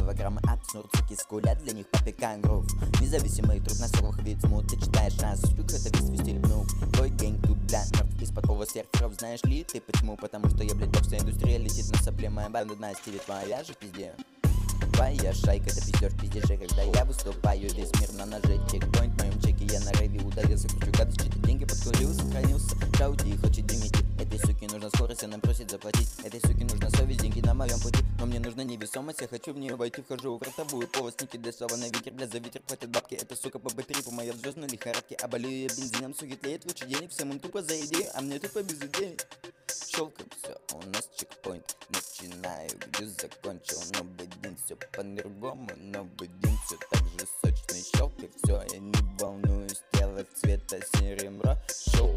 килограммы от снурцуки скулят, для них попекаем грув. Независимый труд на сервах вид смут, ты читаешь нас, успех это весь стиль внук. Твой гэнг тут, бля, мертв из подкового серферов, знаешь ли ты почему? Потому что я, блядь, бог, вся индустрия летит на сопле, моя банда на стиле, твоя же пизде. Твоя шайка, это пиздёж пиздежи, когда я выступаю, весь мир на ноже. Чекпоинт в моем чеке, я на рейве удалился, кручу гадость, чьи-то деньги подкурил, сохранился. Шаути хочет димити, этой суке нужна скорость, она просит заплатить. Этой суке нужна совесть, деньги на моем пути, но мне нужна невесомость, я хочу в нее войти, вхожу в ротовую полость, не кидай слова на ветер, бля, за ветер хватит бабки. Эта сука по бэтрипу, моя в звездной лихорадке, а болею я бензином, суки тлеет, лучше денег, всем им тупо за идею, а мне тупо без идей. Щелкаем, все, у нас чекпоинт, начинаю, где закончил, новый день, все по-другому, новый день, все так же сочный, щелкай, все, я не волнуюсь, тело цвета серебра, шоу.